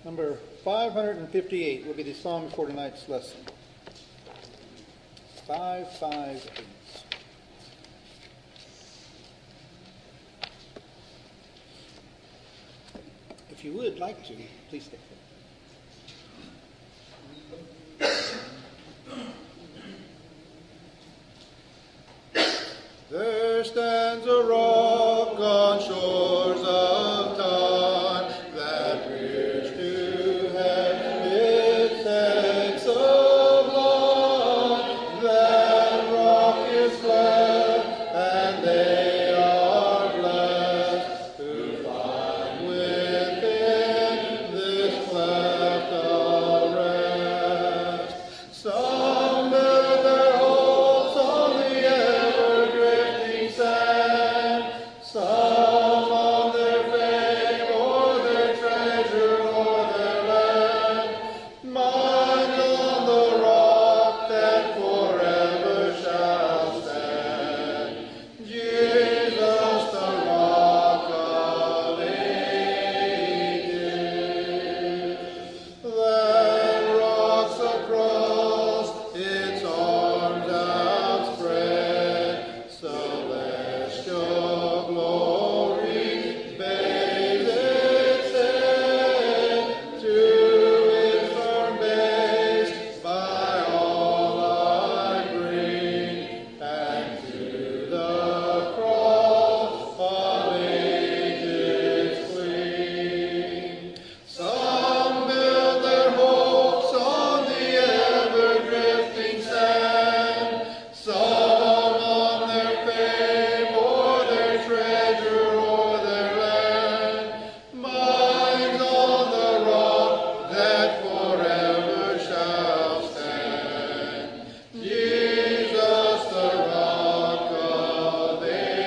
Number 558 will be the song for tonight's lesson. 558. If you would like to, please stay. There stands a rock on shores of time that rears to heaven its head sublime. That rock is fled, and they are blessed who find within this cleft a rest. Some build their hopes on the ever-drifting sand, some on their fame or their treasure or their land. Mine on the rock that forever shall stand, Jesus the rock of ages. That rocks across its arms outspread, celestial glory bathes its head. To its firm base by all I bring, and to the cross of ages cling. Some build their hopes on the ever-drifting sand, some on their fame or their treasure or their land. Mine's on the rock that forever shall stand, Jesus the rock of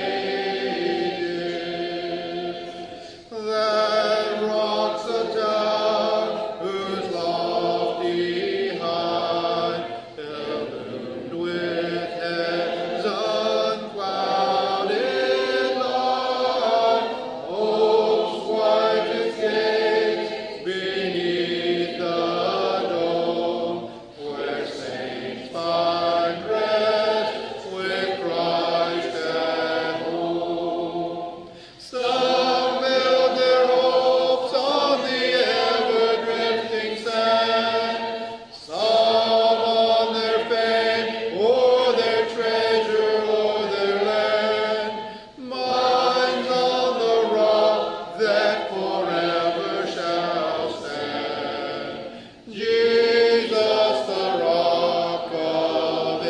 ages. That rock's a tower whose lofty height, illumined with heaven's unclouded light, holds white its gates beneath the dome, where saints find rest with Christ at home. Some build their hopes on the ever-drifting sand, some on their fame or their treasure or their land. Mine's on the rock that forever shall stand, Jesus the rock of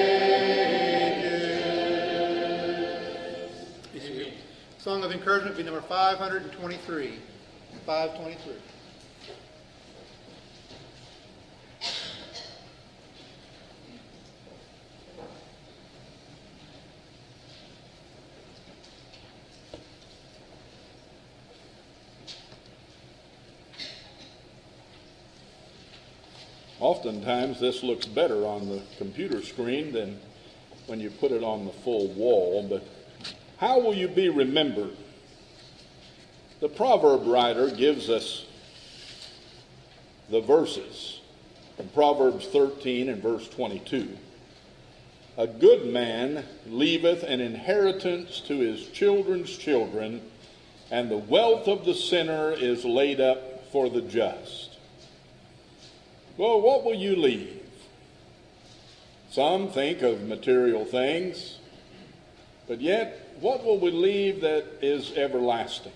ages. Song of encouragement be number 523. 523. Oftentimes this looks better on the computer screen than when you put it on the full wall, but how will you be remembered? The proverb writer gives us the verses from Proverbs 13 and verse 22. A good man leaveth an inheritance to his children's children, and the wealth of the sinner is laid up for the just. Well, what will you leave? Some think of material things, but yet, what will we leave that is everlasting?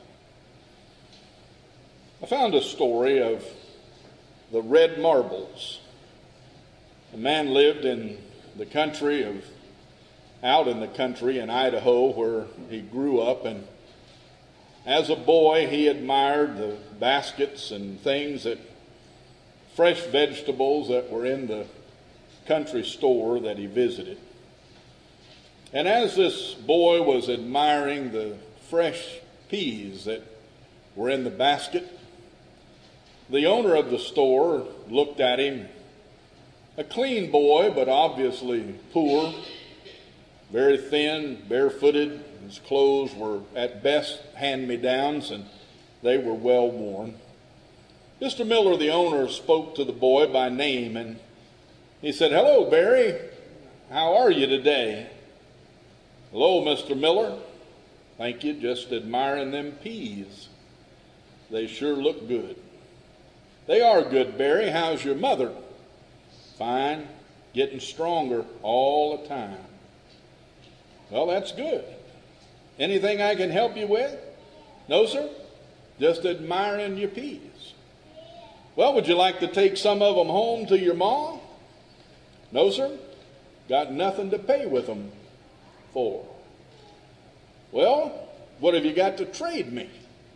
I found a story of the red marbles. A man lived in the country out in the country in Idaho where he grew up, and as a boy he admired the baskets and things fresh vegetables that were in the country store that he visited. And as this boy was admiring the fresh peas that were in the basket, the owner of the store looked at him, a clean boy, but obviously poor, very thin, barefooted. His clothes were at best hand-me-downs, and they were well worn. Mr. Miller, the owner, spoke to the boy by name, and he said, "Hello, Barry. How are you today?" "Hello, Mr. Miller. Thank you, just admiring them peas. They sure look good." "They are good, Barry. How's your mother?" "Fine, getting stronger all the time." "Well, that's good. Anything I can help you with?" "No, sir. Just admiring your peas." "Well, would you like to take some of them home to your ma?" "No, sir. Got nothing to pay with them for." "Well, what have you got to trade me?"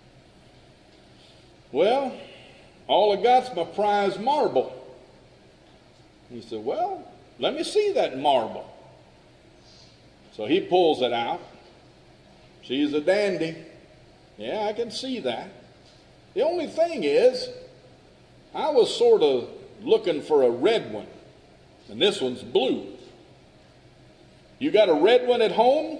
"Well, all I got's my prize marble." He said, "Well, let me see that marble." So he pulls it out. "She's a dandy. Yeah, I can see that. The only thing is, I was sort of looking for a red one, and this one's blue. You got a red one at home?"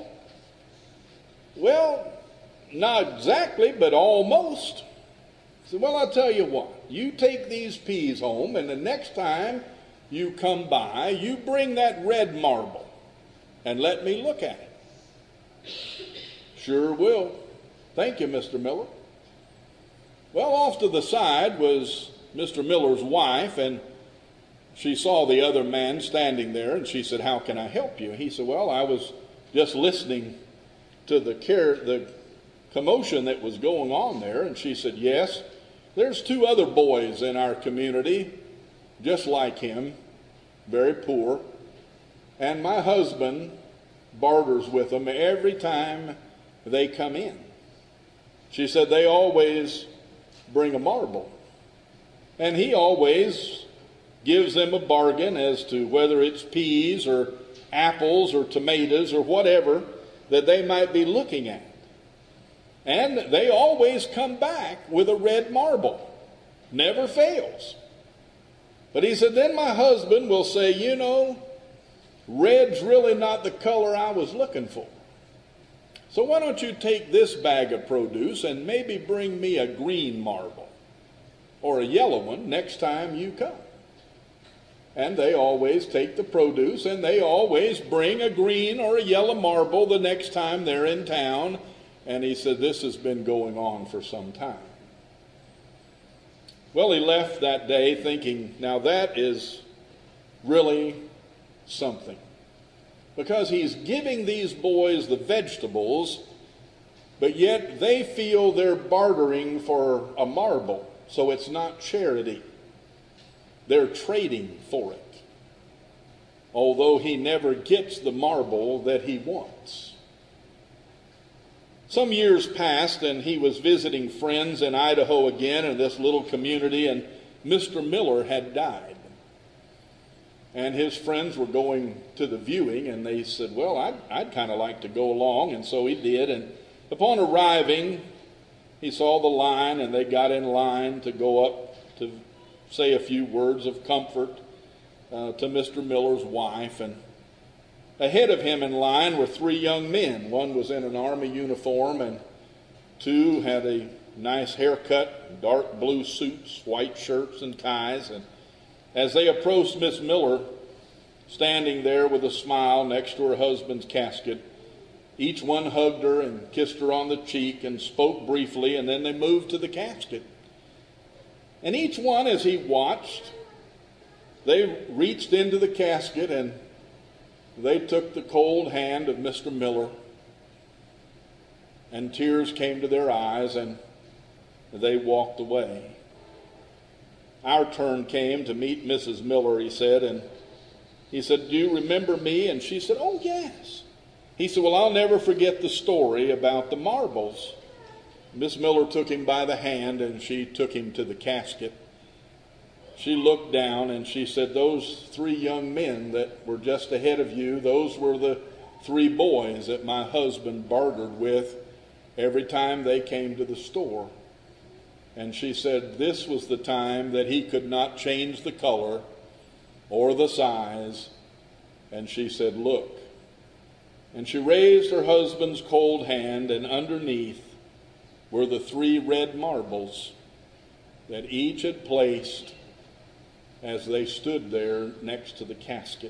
"Well, not exactly, but almost." I said, "Well, I'll tell you what. You take these peas home, and the next time you come by, you bring that red marble and let me look at it." "Sure will. Thank you, Mr. Miller." Well, off to the side was Mr. Miller's wife, and she saw the other man standing there, and she said, "How can I help you?" He said, "Well, I was just listening to the commotion that was going on there." And she said, "Yes, there's 2 other boys in our community just like him, very poor, and my husband barters with them every time they come in." She said, "They always bring a marble, and he always gives them a bargain as to whether it's peas or apples or tomatoes or whatever that they might be looking at. And they always come back with a red marble. Never fails." But he said, "Then my husband will say, red's really not the color I was looking for. So why don't you take this bag of produce and maybe bring me a green marble or a yellow one next time you come?" And they always take the produce, and they always bring a green or a yellow marble the next time they're in town. And he said, this has been going on for some time. Well, he left that day thinking, now that is really something. Because he's giving these boys the vegetables, but yet they feel they're bartering for a marble. So it's not charity. They're trading for it. Although he never gets the marble that he wants. Some years passed, and he was visiting friends in Idaho again in this little community, and Mr. Miller had died. And his friends were going to the viewing, and they said, well, I'd kind of like to go along. And so he did. And upon arriving, he saw the line, and they got in line to go up to say a few words of comfort to Mr. Miller's wife. And ahead of him in line were 3 young men. One was in an army uniform, and 2 had a nice haircut, dark blue suits, white shirts and ties. And as they approached Miss Miller, standing there with a smile next to her husband's casket, each one hugged her and kissed her on the cheek and spoke briefly, and then they moved to the casket. And each one, as he watched, they reached into the casket and they took the cold hand of Mr. Miller, and tears came to their eyes, and they walked away. Our turn came to meet Mrs. Miller, he said, and he said, do you remember me? And she said, oh, yes. He said, well, I'll never forget the story about the marbles. Miss Miller took him by the hand, and she took him to the casket. She looked down, and she said, those 3 young men that were just ahead of you, those were the 3 boys that my husband bartered with every time they came to the store. And she said, this was the time that he could not change the color or the size. And she said, look. And she raised her husband's cold hand, and underneath were the 3 red marbles. that each had placed as they stood there next to the casket.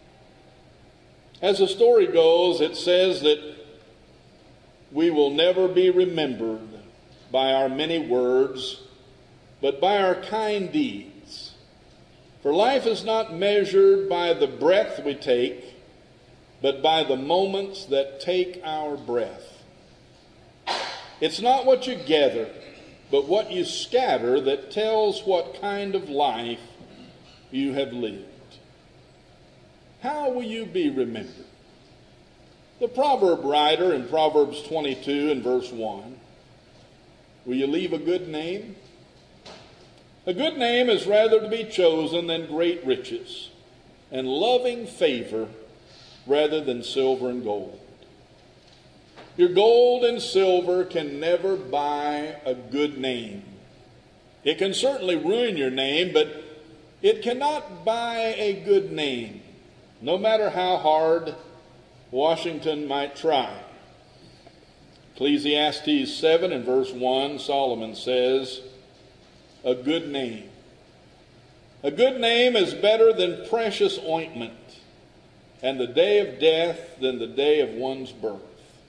As the story goes, it says that we will never be remembered by our many words, but by our kind deeds. For life is not measured by the breath we take, but by the moments that take our breath. It's not what you gather, but what you scatter that tells what kind of life you have lived. How will you be remembered? The proverb writer in Proverbs 22 and verse 1, will you leave a good name? A good name is rather to be chosen than great riches, and loving favor rather than silver and gold. Your gold and silver can never buy a good name. It can certainly ruin your name, but it cannot buy a good name, no matter how hard Washington might try. Ecclesiastes 7 and verse 1, Solomon says, a good name. A good name is better than precious ointment, and the day of death than the day of one's birth.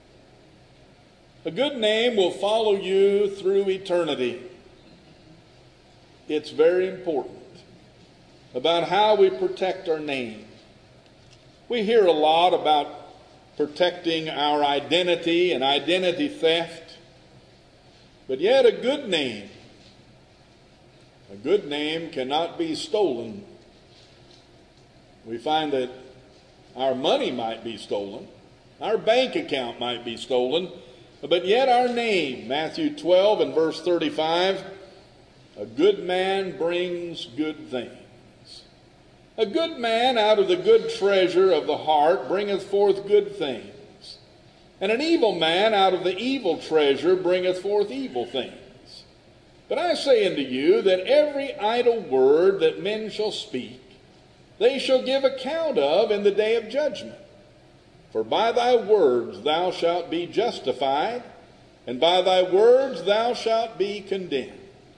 A good name will follow you through eternity. It's very important about how we protect our name. We hear a lot about protecting our identity and identity theft, but yet a good name cannot be stolen. We find that our money might be stolen, our bank account might be stolen, but yet our name, Matthew 12 and verse 35, a good man brings good things. A good man out of the good treasure of the heart bringeth forth good things, and an evil man out of the evil treasure bringeth forth evil things. But I say unto you that every idle word that men shall speak, they shall give account of in the day of judgment. For by thy words thou shalt be justified, and by thy words thou shalt be condemned.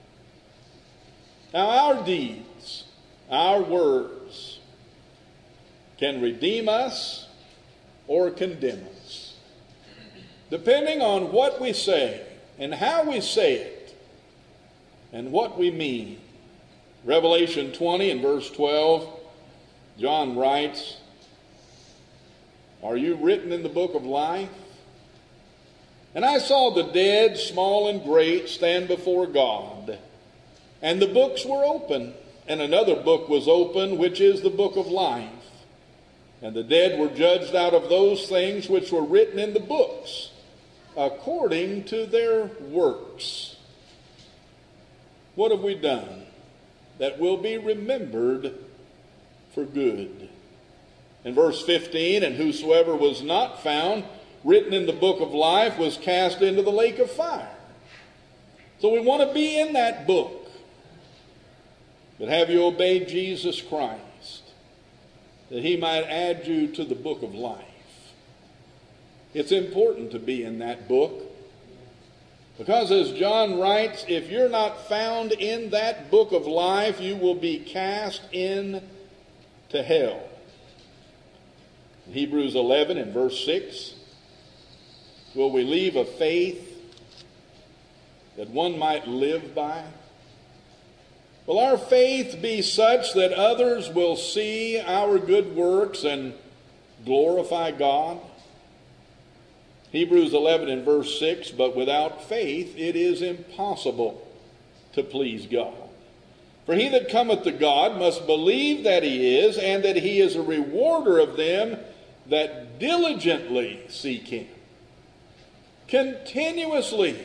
Now our deeds, our words, can redeem us or condemn us, depending on what we say and how we say it and what we mean. Revelation 20 and verse 12, John writes, are you written in the book of life? And I saw the dead, small and great, stand before God, and the books were open, and another book was open, which is the book of life. And the dead were judged out of those things which were written in the books, according to their works. What have we done that will be remembered for good? In verse 15, and whosoever was not found written in the book of life was cast into the lake of fire. So we want to be in that book. But have you obeyed Jesus Christ, that he might add you to the book of life? It's important to be in that book, because as John writes, if you're not found in that book of life, you will be cast into hell. In Hebrews 11 and verse 6, will we leave a faith that one might live by? Will our faith be such that others will see our good works and glorify God? Hebrews 11 and verse 6, but without faith it is impossible to please God. For he that cometh to God must believe that he is, and that he is a rewarder of them that diligently seek him. Continuously,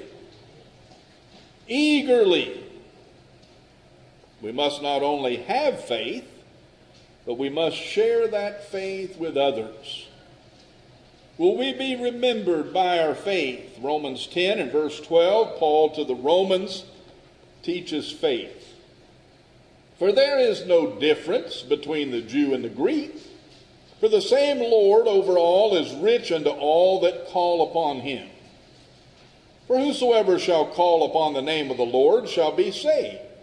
eagerly. We must not only have faith, but we must share that faith with others. Will we be remembered by our faith? Romans 10 and verse 12, Paul to the Romans teaches faith. For there is no difference between the Jew and the Greek, for the same Lord over all is rich unto all that call upon him. For whosoever shall call upon the name of the Lord shall be saved.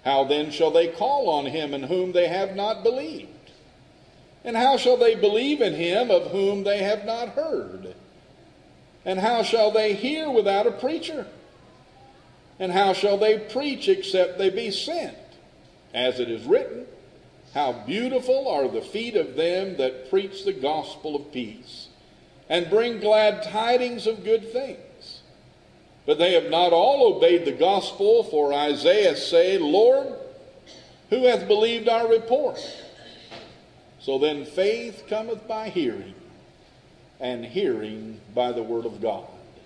How then shall they call on him in whom they have not believed? And how shall they believe in him of whom they have not heard? And how shall they hear without a preacher? And how shall they preach except they be sent? As it is written, how beautiful are the feet of them that preach the gospel of peace, and bring glad tidings of good things. But they have not all obeyed the gospel, for Isaiah saith, Lord, who hath believed our report? So then faith cometh by hearing, and hearing by the word of God.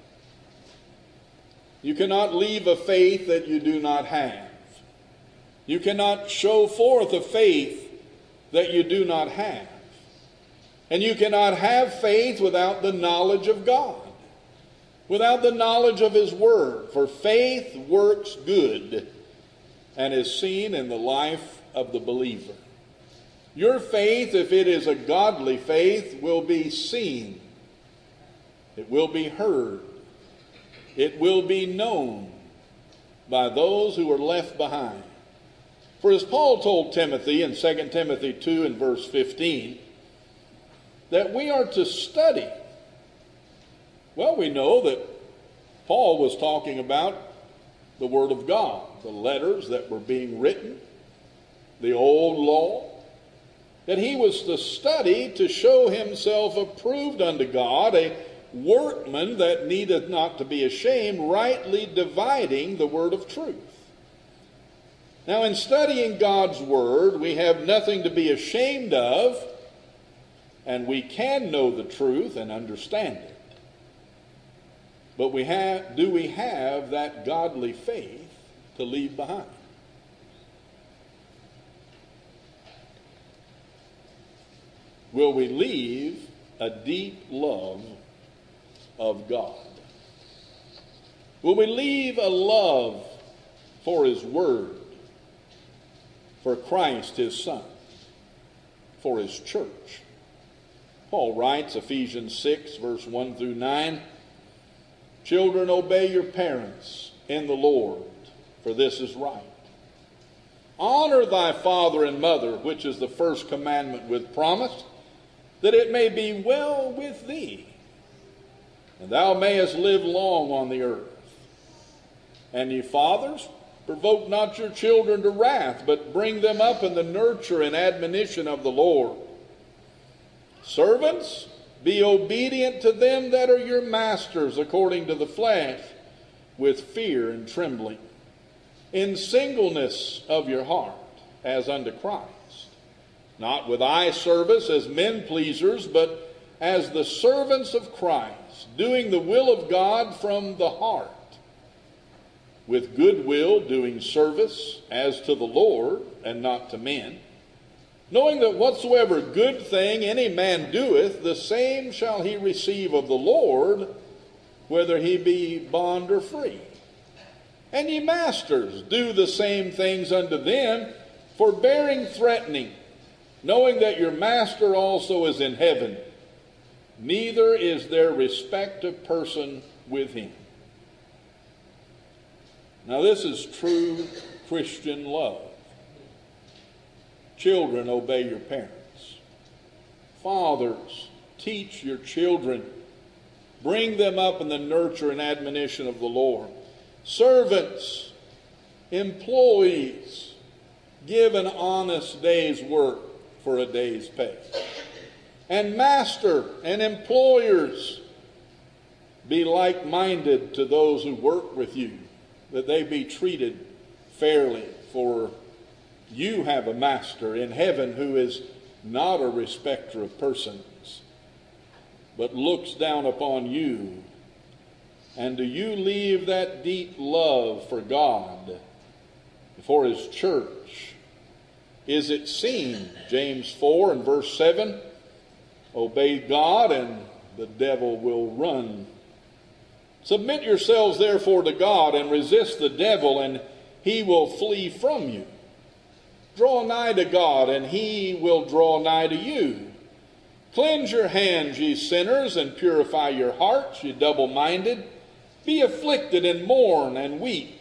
You cannot leave a faith that you do not have. You cannot show forth a faith that you do not have. And you cannot have faith without the knowledge of God, without the knowledge of his word. For faith works good and is seen in the life of the believer. Your faith, if it is a godly faith, will be seen. It will be heard. It will be known by those who are left behind. For as Paul told Timothy in 2 Timothy 2 and verse 15, that we are to study. Well, we know that Paul was talking about the Word of God, the letters that were being written, the old law, that he was to study to show himself approved unto God, a workman that needeth not to be ashamed, rightly dividing the word of truth. Now, in studying God's Word, we have nothing to be ashamed of, and we can know the truth and understand it. But do we have that godly faith to leave behind? Will we leave a deep love of God? Will we leave a love for his word, for Christ his Son, for his church? Paul writes, Ephesians 6, verse 1 through 9, Children, obey your parents in the Lord, for this is right. Honor thy father and mother, which is the first commandment with promise, that it may be well with thee, and thou mayest live long on the earth. And ye fathers, provoke not your children to wrath, but bring them up in the nurture and admonition of the Lord. Servants, be obedient to them that are your masters according to the flesh, with fear and trembling, in singleness of your heart, as unto Christ, not with eye service as men pleasers, but as the servants of Christ, doing the will of God from the heart, with good will doing service as to the Lord and not to men, knowing that whatsoever good thing any man doeth, the same shall he receive of the Lord, whether he be bond or free. And ye masters, do the same things unto them, forbearing threatening, knowing that your master also is in heaven, neither is there respect of person with him. Now this is true Christian love. Children, obey your parents. Fathers, teach your children. Bring them up in the nurture and admonition of the Lord. Servants, employees, give an honest day's work for a day's pay. And master and employers, be like-minded to those who work with you, that they be treated fairly, for you have a master in heaven who is not a respecter of persons, but looks down upon you. And do you leave that deep love for God, for his church? Is it seen? James 4 and verse 7, obey God and the devil will run. Submit yourselves therefore to God, and resist the devil, and he will flee from you. Draw nigh to God, and he will draw nigh to you. Cleanse your hands, ye sinners, and purify your hearts, ye double-minded. Be afflicted and mourn and weep.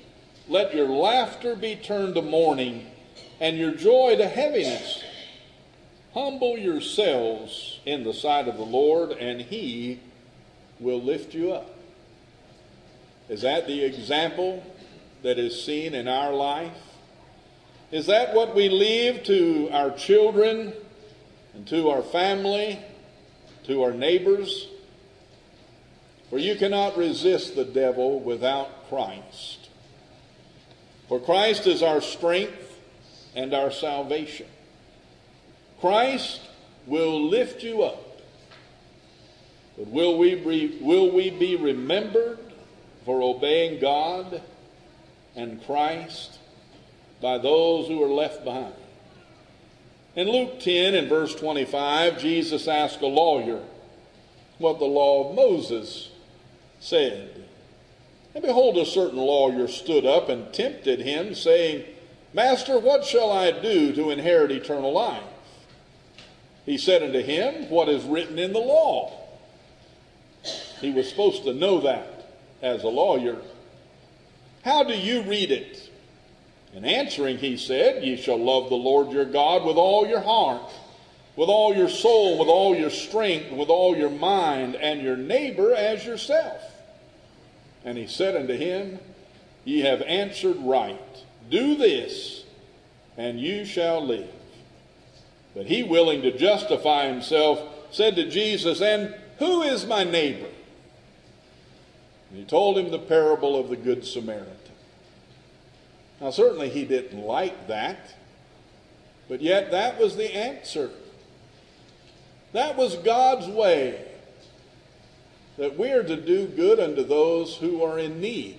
let your laughter be turned to mourning, and your joy to heaviness. Humble yourselves in the sight of the Lord, and he will lift you up. Is that the example that is seen in our life? Is that what we leave to our children and to our family, to our neighbors? For you cannot resist the devil without Christ. For Christ is our strength and our salvation. Christ will lift you up. But will we be remembered for obeying God and Christ by those who are left behind? In Luke 10 and verse 25, Jesus asked a lawyer what the law of Moses said. And behold, a certain lawyer stood up and tempted him, saying, Master, what shall I do to inherit eternal life? He said unto him, What is written in the law? He was supposed to know that as a lawyer. How do you read it? And answering, he said, Ye shall love the Lord your God with all your heart, with all your soul, with all your strength, with all your mind, and your neighbor as yourself. And he said unto him, Ye have answered right. Do this, and you shall live. But he, willing to justify himself, said to Jesus, And who is my neighbor? And he told him the parable of the Good Samaritan. Now certainly he didn't like that, but yet that was the answer. That was God's way, that we are to do good unto those who are in need,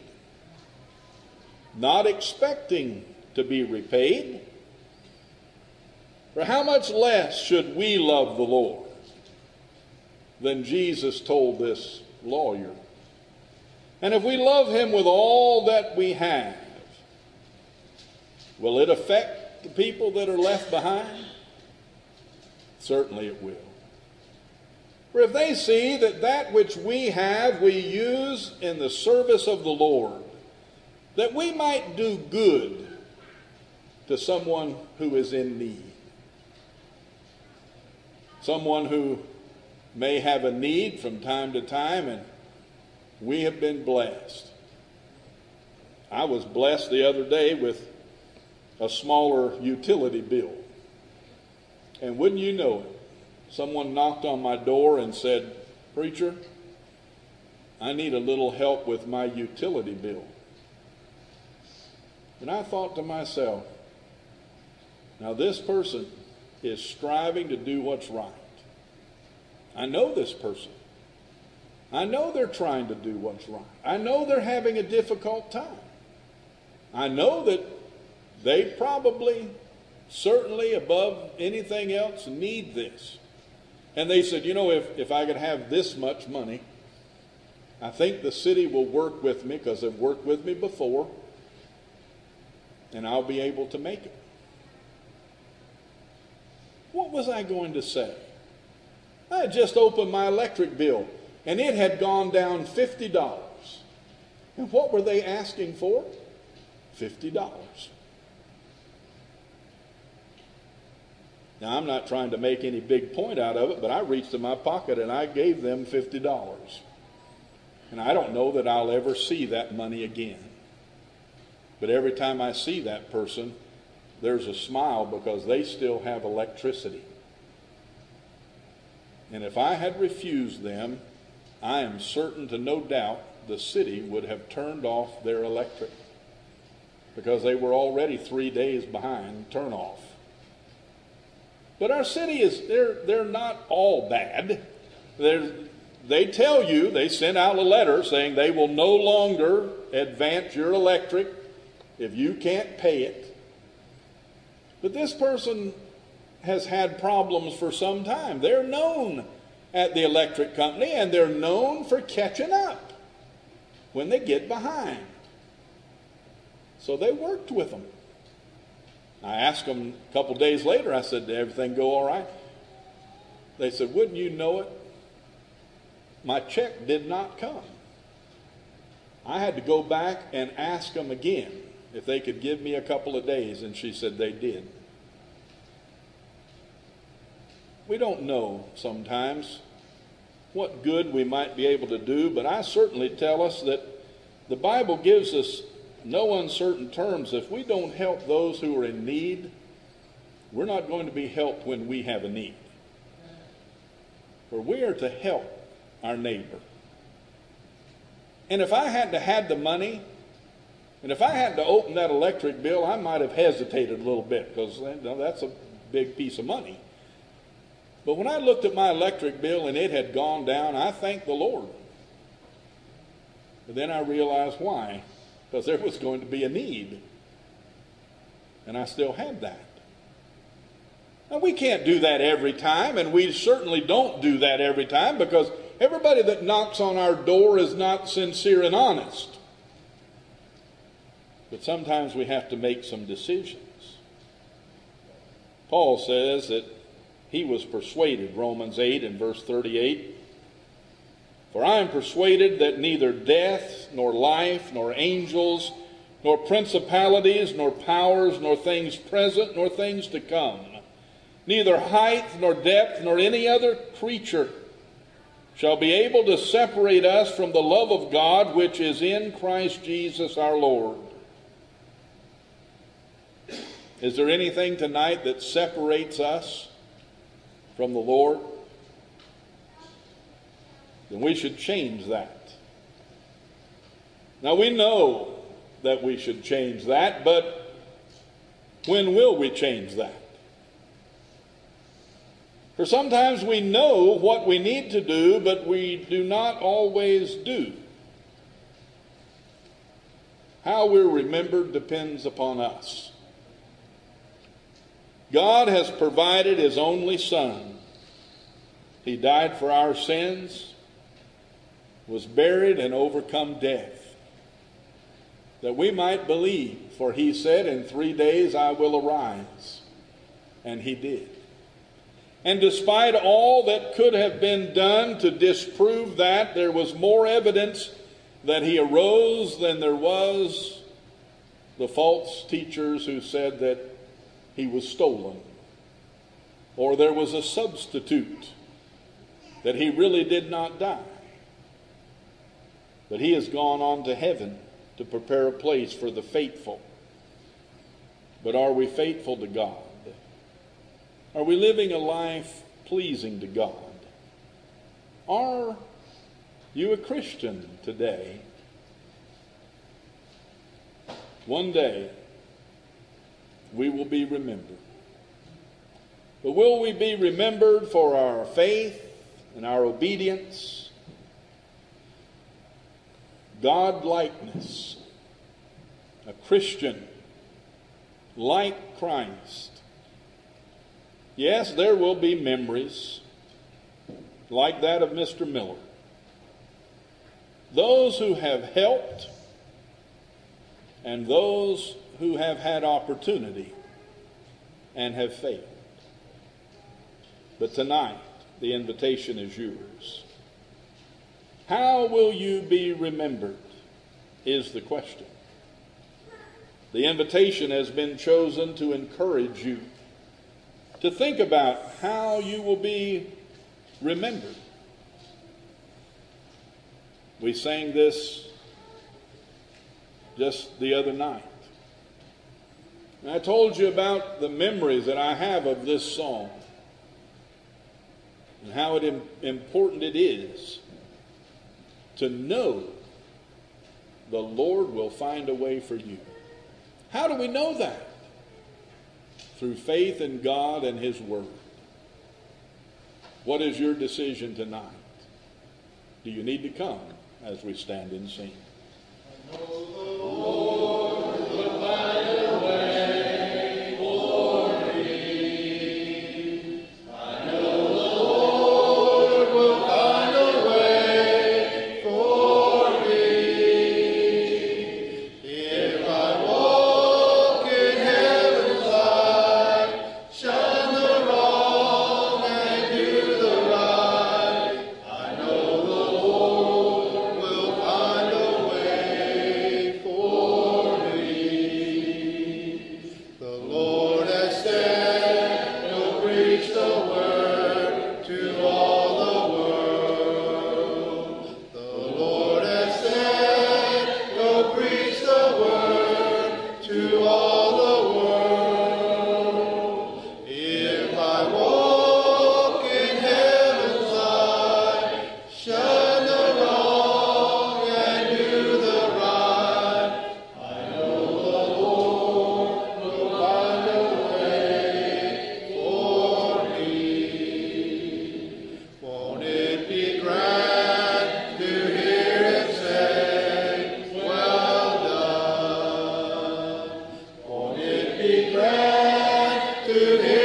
not expecting to be repaid. For how much less should we love the Lord than Jesus told this lawyer? And if we love him with all that we have, will it affect the people that are left behind? Certainly it will. For if they see that that which we have we use in the service of the Lord, that we might do good to someone who is in need, someone who may have a need from time to time, and we have been blessed. I was blessed the other day with a smaller utility bill. And wouldn't you know it, someone knocked on my door and said, Preacher, I need a little help with my utility bill. And I thought to myself, now this person is striving to do what's right. I know this person. I know they're trying to do what's right. I know they're having a difficult time. I know that they probably, certainly above anything else, need this. And they said, if I could have this much money, I think the city will work with me because they've worked with me before, and I'll be able to make it. What was I going to say? I had just opened my electric bill, and it had gone down $50. And what were they asking for? $50. Now, I'm not trying to make any big point out of it, but I reached in my pocket and I gave them $50. And I don't know that I'll ever see that money again. But every time I see that person, there's a smile because they still have electricity. And if I had refused them, I am certain to no doubt the city would have turned off their electric because they were already 3 days behind turn off. But our city they're not all bad. They tell you, they send out a letter saying they will no longer advance your electric if you can't pay it. But this person has had problems for some time. They're known at the electric company, and they're known for catching up when they get behind. So they worked with them. I asked them a couple days later, I said, did everything go all right? They said, wouldn't you know it? My check did not come. I had to go back and ask them again. if they could give me a couple of days, and she said they did. We don't know sometimes what good we might be able to do, but I certainly tell us that the Bible gives us no uncertain terms. If we don't help those who are in need, we're not going to be helped when we have a need. For we are to help our neighbor. And if I had to have the money, and if I had to open that electric bill, I might have hesitated a little bit, because that's a big piece of money. But when I looked at my electric bill and it had gone down, I thanked the Lord. But then I realized why. Because there was going to be a need. And I still had that. Now, we can't do that every time, and we certainly don't do that every time, because everybody that knocks on our door is not sincere and honest. But sometimes we have to make some decisions. Paul says that he was persuaded, Romans 8 and verse 38, "For I am persuaded that neither death, nor life, nor angels, nor principalities, nor powers, nor things present, nor things to come, neither height, nor depth, nor any other creature shall be able to separate us from the love of God which is in Christ Jesus our Lord." Is there anything tonight that separates us from the Lord? Then we should change that. Now, we know that we should change that, but when will we change that? For sometimes we know what we need to do, but we do not always do. How we're remembered depends upon us. God has provided His only Son. He died for our sins, was buried, and overcome death, that we might believe. For He said, "In 3 days I will arise." And He did. And despite all that could have been done to disprove that, there was more evidence that He arose than there was the false teachers who said that He was stolen, or there was a substitute, that He really did not die. But He has gone on to heaven to prepare a place for the faithful. But are we faithful to God? Are we living a life pleasing to God? Are you a Christian today? One day, we will be remembered. But will we be remembered for our faith and our obedience, God-likeness, a Christian like Christ? Yes, there will be memories like that of Mr. Miller. Those who have helped and those who have had opportunity and have failed. But tonight, the invitation is yours. How will you be remembered is the question. The invitation has been chosen to encourage you to think about how you will be remembered. We sang this just the other night. And I told you about the memories that I have of this song and how important it is to know the Lord will find a way for you. How do we know that? Through faith in God and His Word. What is your decision tonight? Do you need to come as we stand and sing? I know the Lord will find a way for me. I know the Lord will find a way for me. If I walk in heaven's light, shun the wrong and do the right, I know the Lord will find a way for be granted him.